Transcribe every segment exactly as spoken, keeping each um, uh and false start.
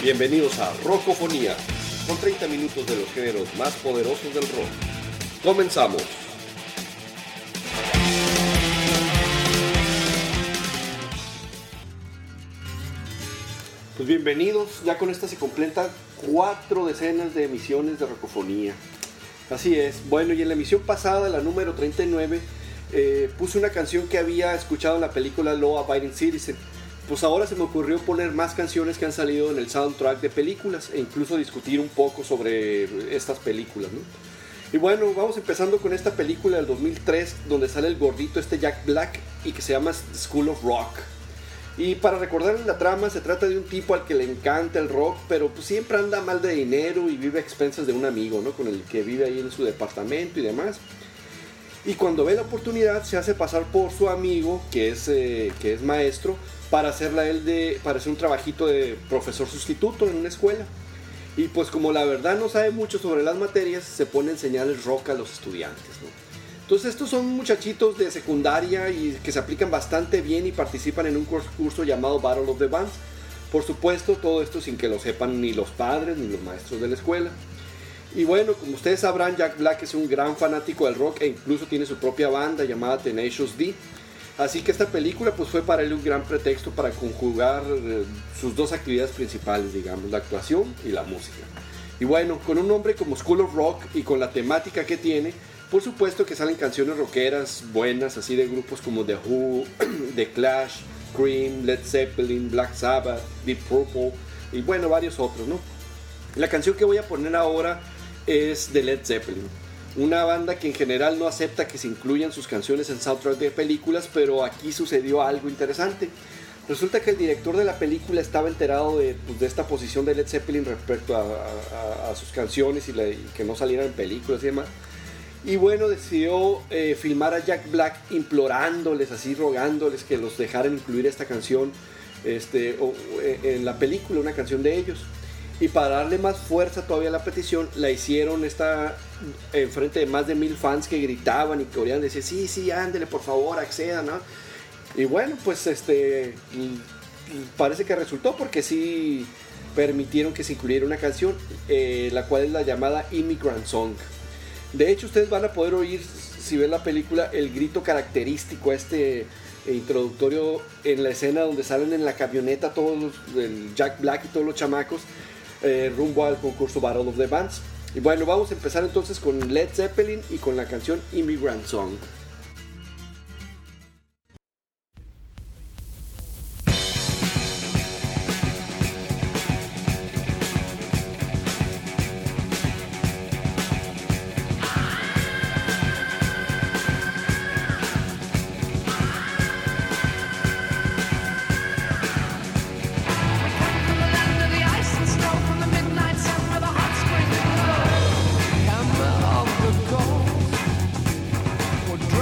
Bienvenidos a Rockofonía, con treinta minutos de los géneros más poderosos del rock. Comenzamos. Pues bienvenidos, ya con esta se completan cuatro decenas de emisiones de Rockofonía. Así es, bueno, y en la emisión pasada, la número treinta y nueve, eh, puse una canción que había escuchado en la película Law Abiding Citizen. Pues ahora se me ocurrió poner más canciones que han salido en el soundtrack de películas e incluso discutir un poco sobre estas películas, ¿no? Y bueno, vamos empezando con esta película del dos mil tres, donde sale el gordito este Jack Black y que se llama School of Rock. Y para recordarles la trama, se trata de un tipo al que le encanta el rock, pero pues siempre anda mal de dinero y vive a expensas de un amigo, ¿no? Con el que vive ahí en su departamento y demás. Y cuando ve la oportunidad, se hace pasar por su amigo, que es, eh, que es maestro, para hacerla él de, para hacer un trabajito de profesor sustituto en una escuela. Y pues como la verdad no sabe mucho sobre las materias, se pone a enseñarles rock a los estudiantes, ¿no? Entonces estos son muchachitos de secundaria y que se aplican bastante bien y participan en un curso llamado Battle of the Bands. Por supuesto, todo esto sin que lo sepan ni los padres ni los maestros de la escuela. Y bueno, como ustedes sabrán, Jack Black es un gran fanático del rock e incluso tiene su propia banda llamada Tenacious D. Así que esta película pues fue para él un gran pretexto para conjugar eh, sus dos actividades principales, digamos, la actuación y la música. Y bueno, con un nombre como School of Rock y con la temática que tiene, por supuesto que salen canciones rockeras buenas, así de grupos como The Who, The Clash, Cream, Led Zeppelin, Black Sabbath, Deep Purple y bueno, varios otros, ¿no? La canción que voy a poner ahora es de Led Zeppelin, una banda que en general no acepta que se incluyan sus canciones en soundtrack de películas, pero aquí sucedió algo interesante. Resulta que el director de la película estaba enterado de, pues, de esta posición de Led Zeppelin respecto a, a, a sus canciones y, la, y que no salieran en películas y demás. Y bueno, decidió eh, filmar a Jack Black implorándoles, así rogándoles que los dejaran incluir esta canción este, o, en la película, una canción de ellos. Y para darle más fuerza todavía a la petición, la hicieron esta en frente de más de mil fans que gritaban y coreaban, decían, sí, sí, ándele, por favor, accedan, ¿no? Y bueno, pues este parece que resultó porque sí permitieron que se incluyera una canción, eh, la cual es la llamada Immigrant Song. De hecho, ustedes van a poder oír, si ven la película, el grito característico este introductorio en la escena donde salen en la camioneta todos los, el Jack Black y todos los chamacos, Eh, rumbo al concurso Battle of the Bands. Y bueno, vamos a empezar entonces con Led Zeppelin y con la canción Immigrant Song. We're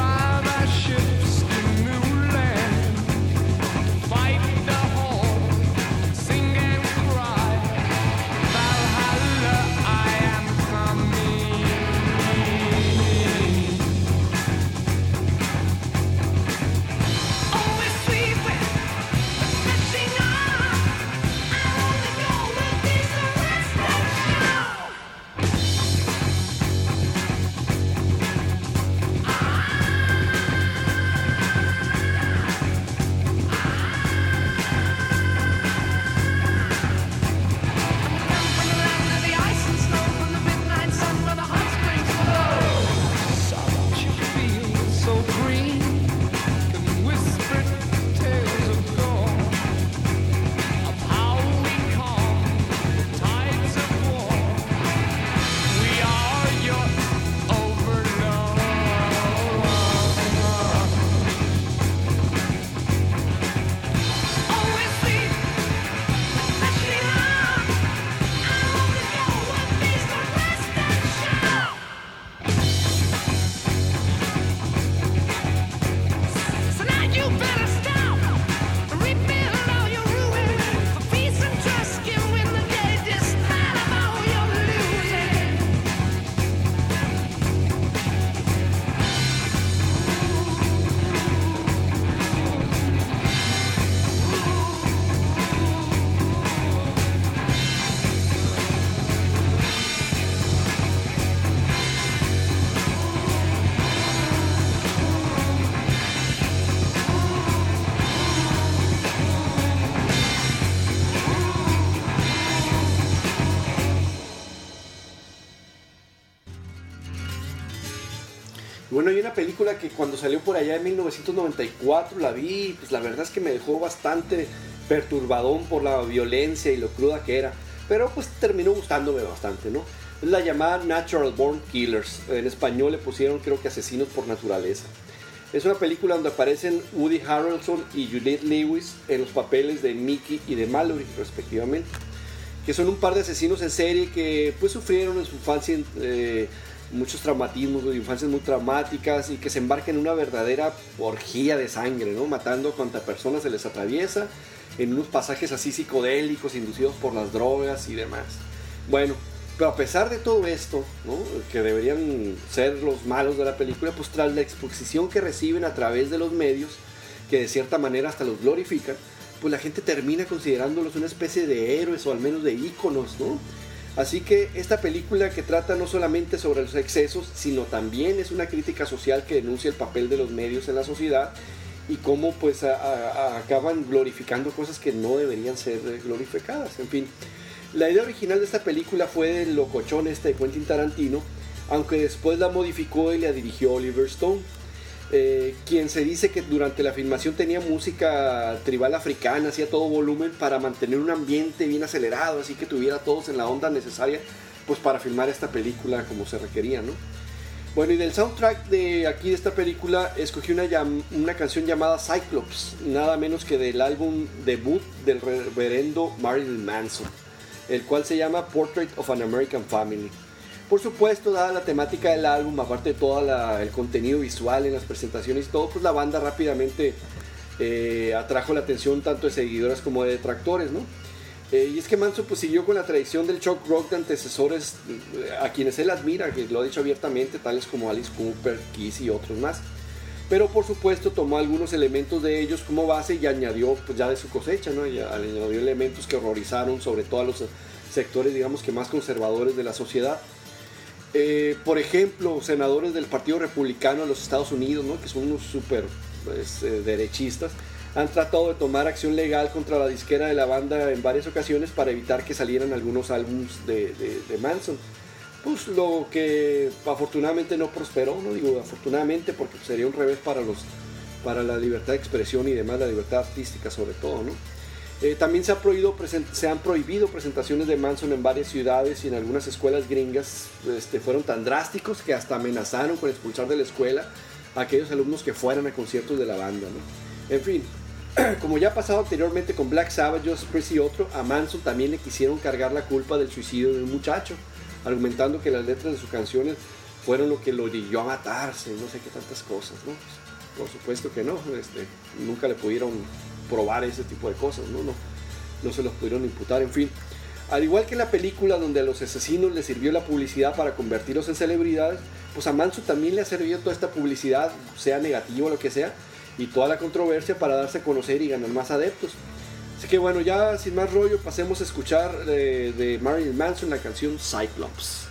bueno, hay una película que cuando salió por allá en mil novecientos noventa y cuatro la vi, pues la verdad es que me dejó bastante perturbadón por la violencia y lo cruda que era, pero pues terminó gustándome bastante, ¿no? Es la llamada Natural Born Killers, en español le pusieron creo que Asesinos por Naturaleza. Es una película donde aparecen Woody Harrelson y Juliette Lewis en los papeles de Mickey y de Mallory respectivamente, que son un par de asesinos en serie que pues sufrieron en su infancia eh, muchos traumatismos, de infancias muy traumáticas, y que se embarcan en una verdadera orgía de sangre, ¿no? Matando cuanta persona se les atraviesa en unos pasajes así psicodélicos inducidos por las drogas y demás. Bueno, pero a pesar de todo esto, ¿no?, que deberían ser los malos de la película, pues tras la exposición que reciben a través de los medios, que de cierta manera hasta los glorifican, pues la gente termina considerándolos una especie de héroes o al menos de íconos, ¿no? Así que esta película, que trata no solamente sobre los excesos, sino también es una crítica social que denuncia el papel de los medios en la sociedad y cómo pues a, a, acaban glorificando cosas que no deberían ser glorificadas. En fin, la idea original de esta película fue del locochón este de Quentin Tarantino, aunque después la modificó y la dirigió Oliver Stone, eh, quien se dice que durante la filmación tenía música tribal africana, hacía todo volumen para mantener un ambiente bien acelerado, así que tuviera todos en la onda necesaria pues para filmar esta película como se requería, ¿no? Bueno, y del soundtrack de aquí de esta película escogí una, una canción llamada Cyclops, nada menos que del álbum debut del reverendo Marilyn Manson, el cual se llama Portrait of an American Family. Por supuesto, dada la temática del álbum, aparte de todo la, el contenido visual en las presentaciones y todo, pues la banda rápidamente eh, atrajo la atención tanto de seguidores como de detractores, ¿no? Eh, y es que Manson pues siguió con la tradición del shock rock de antecesores eh, a quienes él admira, que lo ha dicho abiertamente, tales como Alice Cooper, Kiss y otros más. Pero por supuesto tomó algunos elementos de ellos como base y añadió pues ya de su cosecha, ¿no? Y añadió elementos que horrorizaron sobre todo a los sectores, digamos, que más conservadores de la sociedad. Eh, por ejemplo, senadores del Partido Republicano de los Estados Unidos, ¿no?, que son unos súper pues, eh, derechistas, han tratado de tomar acción legal contra la disquera de la banda en varias ocasiones para evitar que salieran algunos álbumes de, de, de Manson. Pues lo que afortunadamente no prosperó, no digo afortunadamente porque sería un revés para, los, para la libertad de expresión y demás, la libertad artística sobre todo, ¿no? Eh, también se, ha prohibido, se han prohibido presentaciones de Manson en varias ciudades, y en algunas escuelas gringas este, fueron tan drásticos que hasta amenazaron con expulsar de la escuela a aquellos alumnos que fueran a conciertos de la banda, ¿no? En fin, como ya ha pasado anteriormente con Black Sabbath, Judas Priest y otro, a Manson también le quisieron cargar la culpa del suicidio de un muchacho, argumentando que las letras de sus canciones fueron lo que lo orilló a matarse, no sé qué tantas cosas, ¿no? Por supuesto que no, este, nunca le pudieron probar ese tipo de cosas, ¿no? No, no se los pudieron imputar, en fin. Al igual que en la película donde a los asesinos les sirvió la publicidad para convertirlos en celebridades, pues a Manson también le ha servido toda esta publicidad, sea negativa o lo que sea, y toda la controversia para darse a conocer y ganar más adeptos. Así que bueno, ya sin más rollo, pasemos a escuchar de, de Marilyn Manson la canción Cyclops.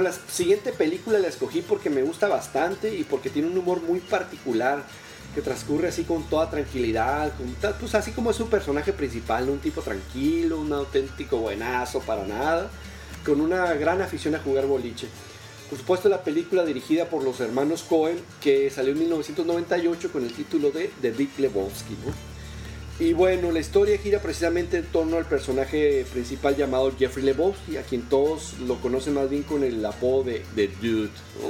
Bueno, la siguiente película la escogí porque me gusta bastante y porque tiene un humor muy particular que transcurre así con toda tranquilidad, con, pues así como es su personaje principal, ¿no? Un tipo tranquilo, un auténtico buenazo para nada, con una gran afición a jugar boliche. Por supuesto, la película dirigida por los hermanos Coen, que salió en mil novecientos noventa y ocho con el título de The Big Lebowski, ¿no? Y bueno, la historia gira precisamente en torno al personaje principal llamado Jeffrey Lebowski, a quien todos lo conocen más bien con el apodo de The Dude,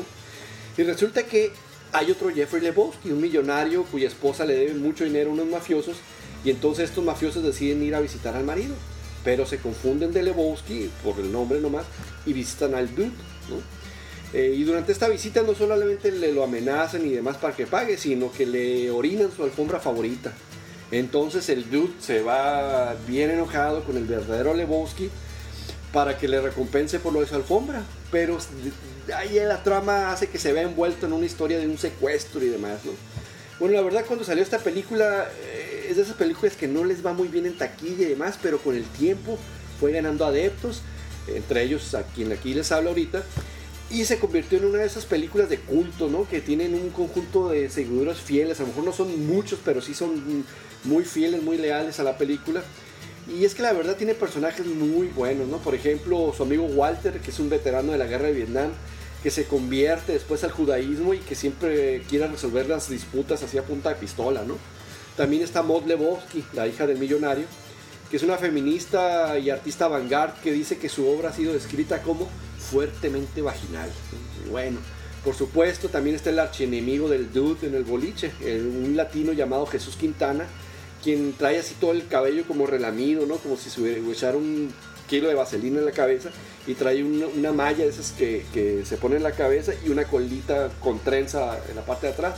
¿no? Y resulta que hay otro Jeffrey Lebowski, un millonario cuya esposa le debe mucho dinero a unos mafiosos, y entonces estos mafiosos deciden ir a visitar al marido, pero se confunden de Lebowski por el nombre nomás y visitan al Dude, ¿no? Eh, y durante esta visita no solamente le lo amenazan y demás para que pague, sino que le orinan su alfombra favorita. Entonces el Dude se va bien enojado con el verdadero Lebowski para que le recompense por lo de su alfombra, pero ahí la trama hace que se vea envuelto en una historia de un secuestro y demás, ¿no? Bueno, la verdad, cuando salió esta película, eh, es de esas películas que no les va muy bien en taquilla y demás, pero con el tiempo fue ganando adeptos, entre ellos a quien aquí les hablo ahorita, y se convirtió en una de esas películas de culto, ¿no? Que tienen un conjunto de seguidores fieles, a lo mejor no son muchos, pero sí son muy fieles, muy leales a la película. Y es que la verdad tiene personajes muy buenos, ¿no? Por ejemplo, su amigo Walter, que es un veterano de la guerra de Vietnam, que se convierte después al judaísmo y que siempre quiere resolver las disputas así a punta de pistola, ¿no? También está Maud Lebowski, la hija del millonario, que es una feminista y artista avant-garde que dice que su obra ha sido descrita como fuertemente vaginal. Bueno, por supuesto, también está el archienemigo del Dude en el boliche, el, un latino llamado Jesús Quintana, quien trae así todo el cabello como relamido, ¿no? Como si se echara un kilo de vaselina en la cabeza, y trae una, una malla de esas que, que se pone en la cabeza y una colita con trenza en la parte de atrás.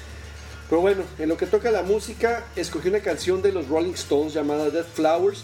Pero bueno, en lo que toca a la música, escogí una canción de los Rolling Stones llamada Dead Flowers,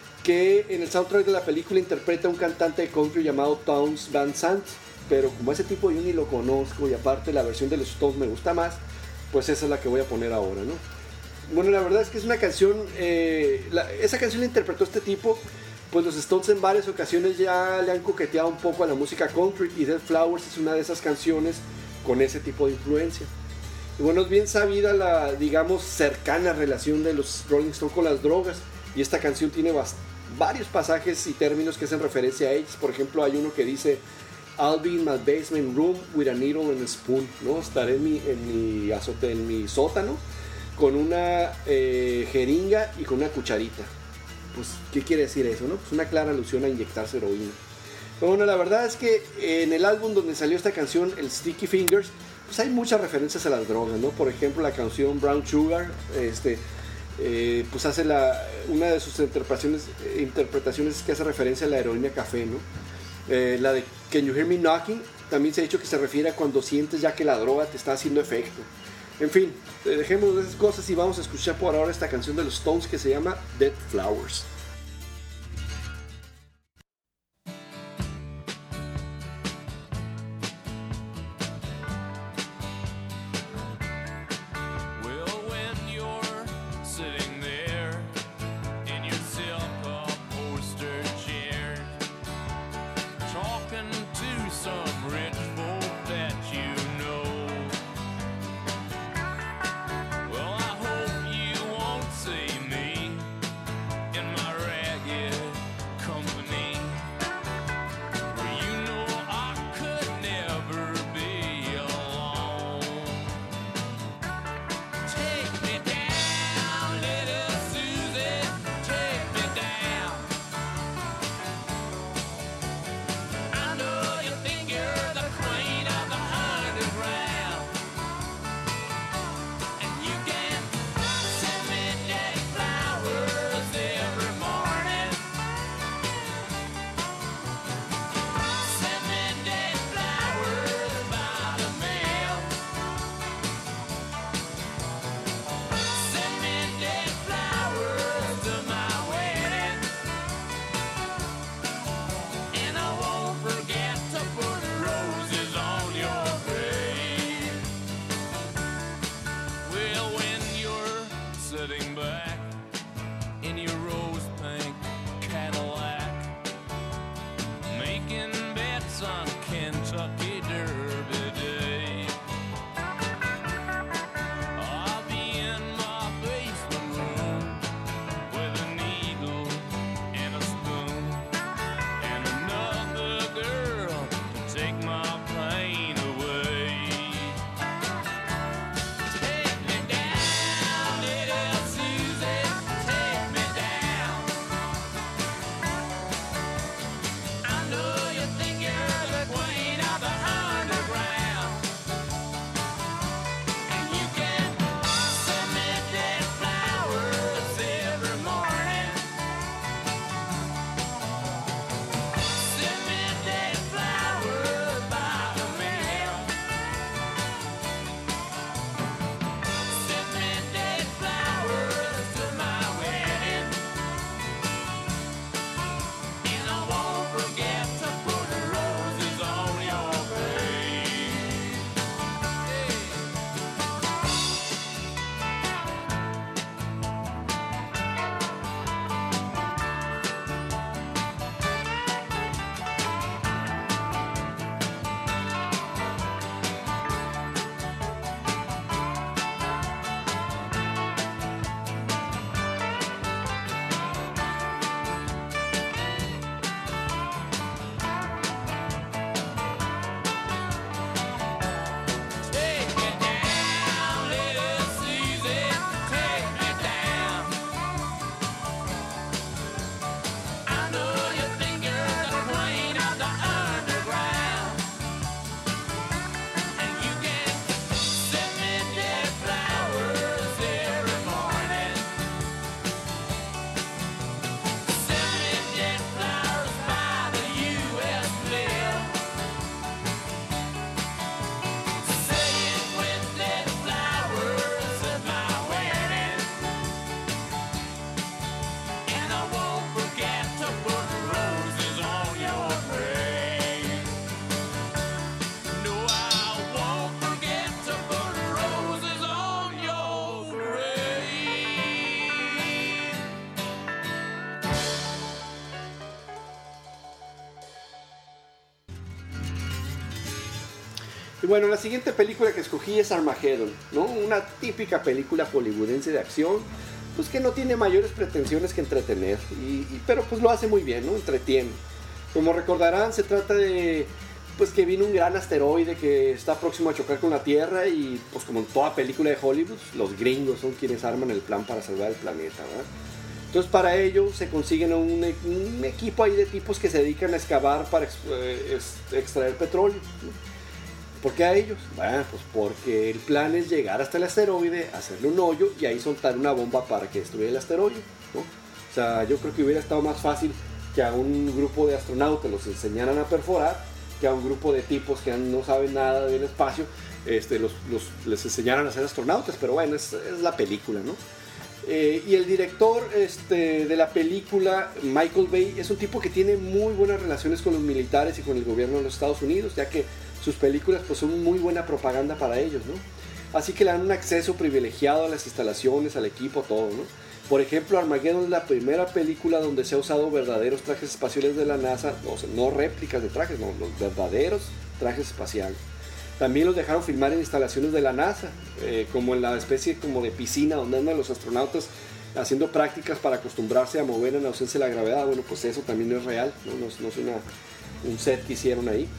que en el soundtrack de la película interpreta un cantante de country llamado Townes Van Sant, pero como ese tipo yo ni lo conozco y aparte la versión de los Stones me gusta más, pues esa es la que voy a poner ahora, ¿no? Bueno, la verdad es que es una canción, eh, la, esa canción la interpretó este tipo, pues los Stones en varias ocasiones ya le han coqueteado un poco a la música country, y Dead Flowers es una de esas canciones con ese tipo de influencia. Y bueno, es bien sabida la, digamos, cercana relación de los Rolling Stones con las drogas, y esta canción tiene bastante varios pasajes y términos que hacen referencia a ellos. Por ejemplo, hay uno que dice I'll be in my basement room with a needle and a spoon, ¿no? Estaré en mi, en mi, azote, en mi sótano con una eh, jeringa y con una cucharita. Pues, ¿qué quiere decir eso, no? Pues una clara alusión a inyectarse heroína. Pero bueno, la verdad es que en el álbum donde salió esta canción, el Sticky Fingers, pues hay muchas referencias a las drogas, ¿no? Por ejemplo, la canción Brown Sugar, este... Eh, pues hace la, una de sus interpretaciones, eh, interpretaciones que hace referencia a la heroína café, ¿no? Eh, la de Can You Hear Me Knocking también se ha dicho que se refiere a cuando sientes ya que la droga te está haciendo efecto. En fin, eh, dejemos de esas cosas y vamos a escuchar por ahora esta canción de los Stones que se llama Dead Flowers. In my bueno, la siguiente película que escogí es Armageddon, ¿no? Una típica película hollywoodense de acción, pues que no tiene mayores pretensiones que entretener, y, y, pero pues lo hace muy bien, ¿no? Entretiene. Como recordarán, se trata de pues que viene un gran asteroide que está próximo a chocar con la Tierra y pues como en toda película de Hollywood, los gringos son quienes arman el plan para salvar el planeta, ¿verdad? Entonces para ello se consiguen un, un equipo ahí de tipos que se dedican a excavar para eh, extraer petróleo, ¿no? ¿Por qué a ellos? Bueno, pues porque el plan es llegar hasta el asteroide, hacerle un hoyo y ahí soltar una bomba para que destruya el asteroide, ¿no? O sea, yo creo que hubiera estado más fácil que a un grupo de astronautas los enseñaran a perforar, que a un grupo de tipos que no saben nada del espacio este, los, los, les enseñaran a ser astronautas, pero bueno, es, es la película, ¿no? Eh, y el director este, de la película, Michael Bay, es un tipo que tiene muy buenas relaciones con los militares y con el gobierno de los Estados Unidos, ya que sus películas pues, son muy buena propaganda para ellos, ¿no? Así que le dan un acceso privilegiado a las instalaciones, al equipo, todo, ¿no? Por ejemplo, Armageddon es la primera película donde se ha usado verdaderos trajes espaciales de la NASA, o sea, no réplicas de trajes, no, los verdaderos trajes espaciales. También los dejaron filmar en instalaciones de la NASA, eh, como en la especie como de piscina donde andan los astronautas haciendo prácticas para acostumbrarse a mover en ausencia de la gravedad. Bueno, pues eso también es real, no, no, no es una, un set que hicieron ahí.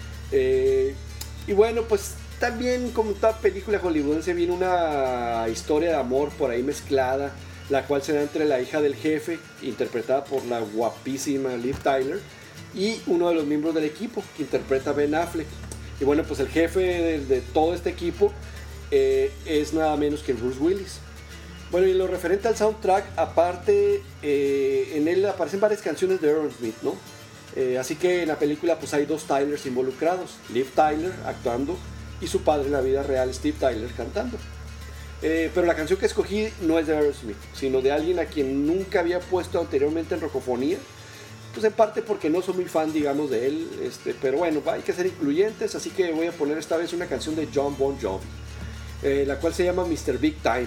Eh, y bueno, pues también como toda película hollywoodense viene una historia de amor por ahí mezclada, la cual se da entre la hija del jefe, interpretada por la guapísima Liv Tyler, y uno de los miembros del equipo, que interpreta a Ben Affleck. Y bueno, pues el jefe de, de todo este equipo eh, es nada menos que Bruce Willis. Bueno, y lo referente al soundtrack, aparte, eh, en él aparecen varias canciones de Aerosmith, ¿no? Eh, así que en la película pues hay dos Tylers involucrados, Liv Tyler actuando y su padre en la vida real, Steve Tyler, cantando. Eh, pero la canción que escogí no es de Aerosmith, sino de alguien a quien nunca había puesto anteriormente en Rocofonía, pues en parte porque no soy muy fan, digamos, de él, este, pero bueno, hay que ser incluyentes, así que voy a poner esta vez una canción de John Bon Jovi, eh, la cual se llama mister Big Time.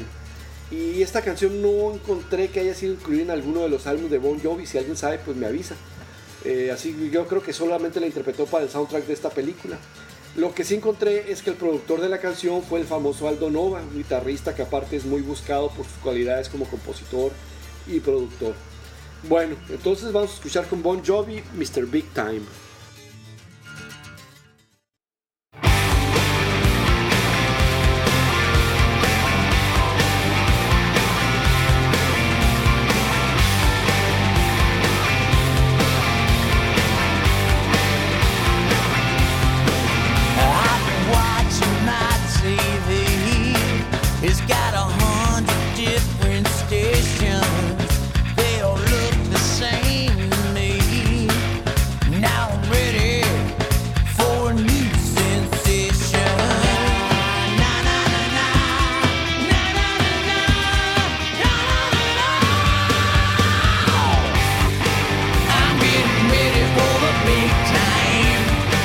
Y esta canción no encontré que haya sido incluida en alguno de los álbumes de Bon Jovi, si alguien sabe pues me avisa. Eh, así que yo creo que solamente la interpretó para el soundtrack de esta película. Lo que sí encontré es que el productor de la canción fue el famoso Aldo Nova, un guitarrista que aparte es muy buscado por sus cualidades como compositor y productor. Bueno, entonces vamos a escuchar con Bon Jovi, mister Big Time.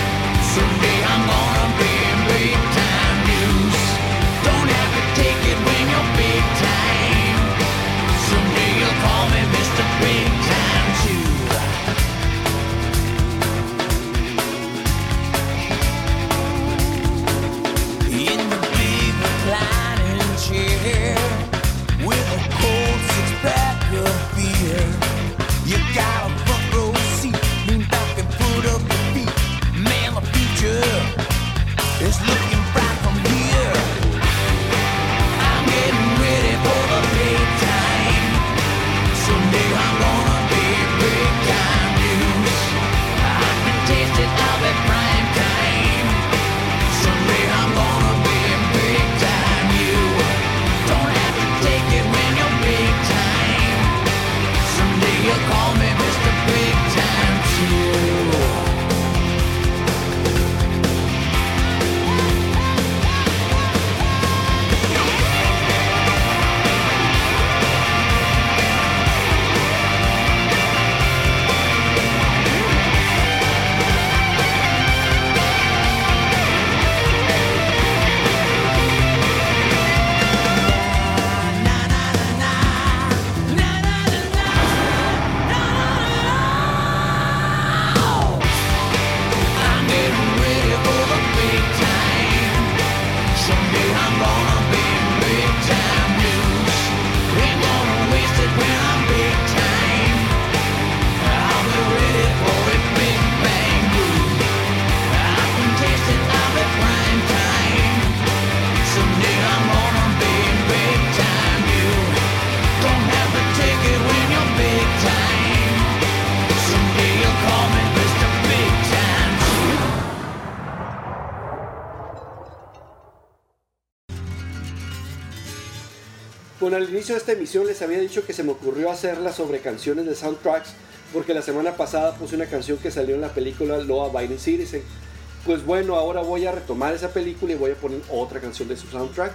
Take it Bueno, al inicio de esta emisión les había dicho que se me ocurrió hacerla sobre canciones de soundtracks, porque la semana pasada puse una canción que salió en la película Law Abiding Citizen. Pues bueno, ahora voy a retomar esa película y voy a poner otra canción de su soundtrack.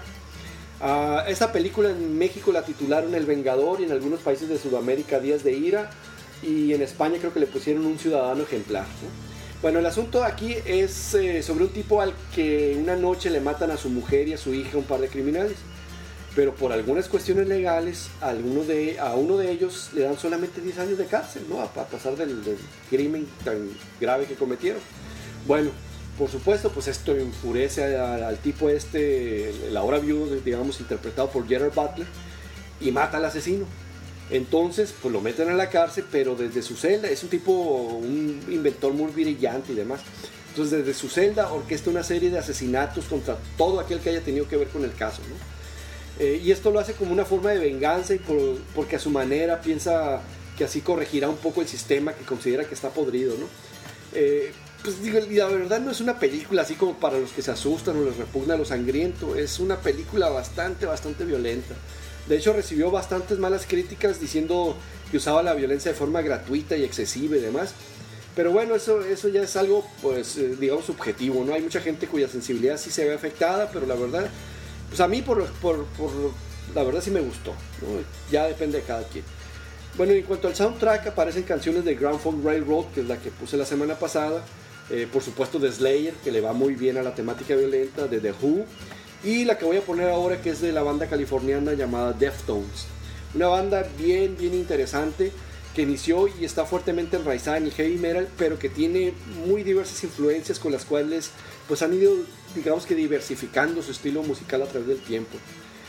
Uh, esta película en México la titularon El Vengador y en algunos países de Sudamérica Días de Ira, y en España creo que le pusieron Un Ciudadano Ejemplar, ¿no? Bueno, el asunto aquí es eh, sobre un tipo al que una noche le matan a su mujer y a su hija un par de criminales, pero por algunas cuestiones legales a, alguno de, a uno de ellos le dan solamente diez años de cárcel, ¿no? A, a pasar del, del crimen tan grave que cometieron. Bueno, por supuesto, pues esto enfurece a, a, al tipo este, el ahora viudo, digamos, interpretado por Gerard Butler, y mata al asesino. Entonces, pues lo meten a la cárcel, pero desde su celda, es un tipo, un inventor muy brillante y demás. Entonces, desde su celda orquesta una serie de asesinatos contra todo aquel que haya tenido que ver con el caso, ¿no? Eh, y esto lo hace como una forma de venganza, y por, porque a su manera piensa que así corregirá un poco el sistema que considera que está podrido, ¿no? Eh, Pues digo, la verdad no es una película así como para los que se asustan o les repugna lo sangriento. Es una película bastante, bastante violenta. De hecho, recibió bastantes malas críticas diciendo que usaba la violencia de forma gratuita y excesiva y demás. Pero bueno, eso, eso ya es algo, pues, eh, digamos, subjetivo, ¿no? Hay mucha gente cuya sensibilidad sí se ve afectada, pero la verdad, pues a mí, por, por, por la verdad sí me gustó, ¿no? Ya depende de cada quien. Bueno, en cuanto al soundtrack, aparecen canciones de Grand Funk Railroad, que es la que puse la semana pasada. Eh, por supuesto de Slayer, que le va muy bien a la temática violenta, de The Who, y la que voy a poner ahora, que es de la banda californiana llamada Deftones, una banda bien bien interesante que inició y está fuertemente enraizada en el heavy metal, pero que tiene muy diversas influencias con las cuales pues han ido, digamos que diversificando su estilo musical a través del tiempo.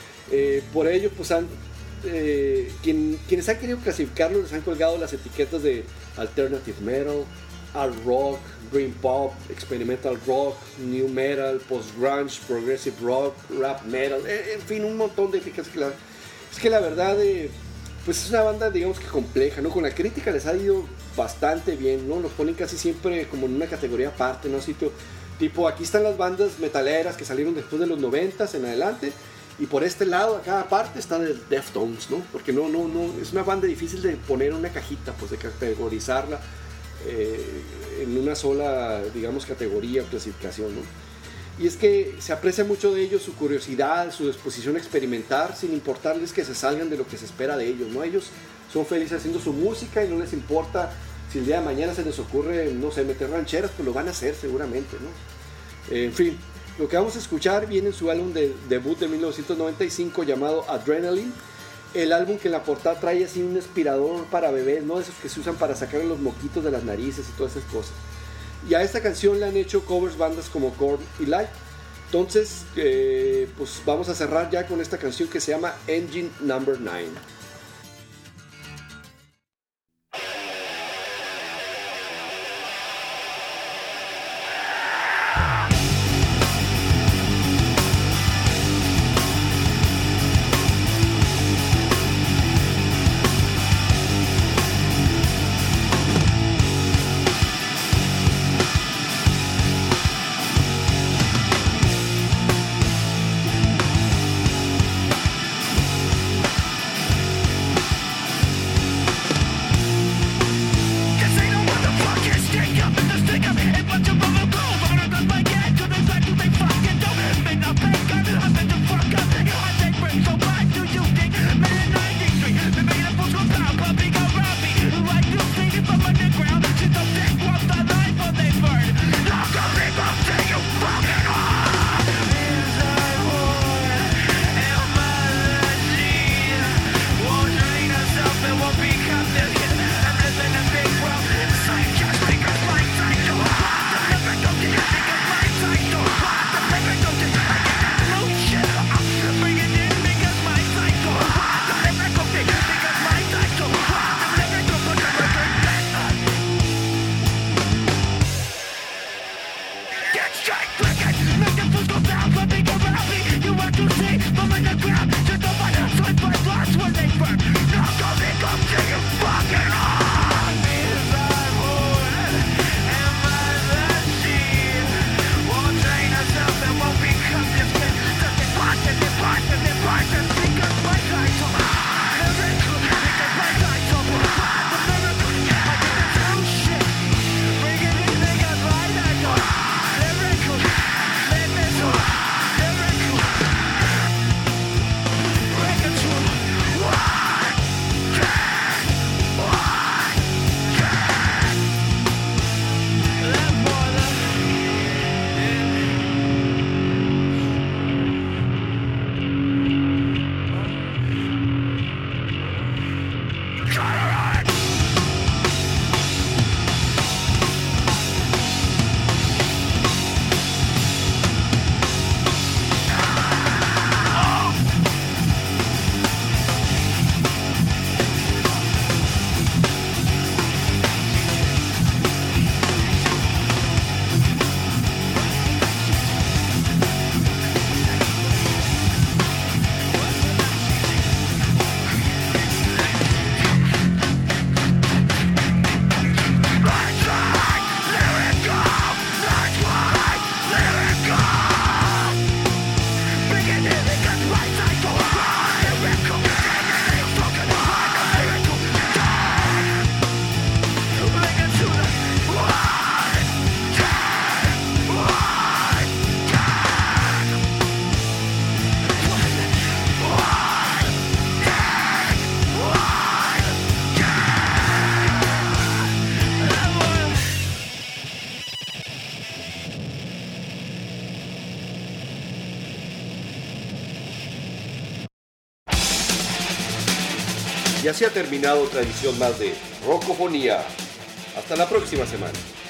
Eh, por ello pues han eh, quien, quienes han querido clasificarlos les han colgado las etiquetas de alternative metal, art rock, dream pop, experimental rock, new metal, post-grunge, progressive rock, rap metal, en fin, un montón de etiquetas. Que la, es que la verdad, eh, pues es una banda, digamos que compleja, ¿no? Con la crítica les ha ido bastante bien, ¿no? Los ponen casi siempre como en una categoría aparte, ¿no? Sitio, tipo, aquí están las bandas metaleras que salieron después de los noventas en adelante, y por este lado, acá aparte, está de Deftones, ¿no? Porque no, no, no, es una banda difícil de poner en una cajita, pues de categorizarla Eh, en una sola, digamos, categoría o clasificación, ¿no? Y es que se aprecia mucho de ellos su curiosidad, su disposición a experimentar, sin importarles que se salgan de lo que se espera de ellos, ¿no? Ellos son felices haciendo su música y no les importa si el día de mañana se les ocurre, no sé, meter rancheras, pues lo van a hacer seguramente, ¿no? Eh, en fin, lo que vamos a escuchar viene en su álbum de debut de mil novecientos noventa y cinco llamado Adrenaline. El álbum que en la portada trae así un aspirador para bebés, ¿no? Esos que se usan para sacar los moquitos de las narices y todas esas cosas. Y a esta canción le han hecho covers bandas como Korn y Live. Entonces, eh, pues vamos a cerrar ya con esta canción que se llama Engine Number nine. Y así ha terminado otra edición más de Rocofonía. Hasta la próxima semana.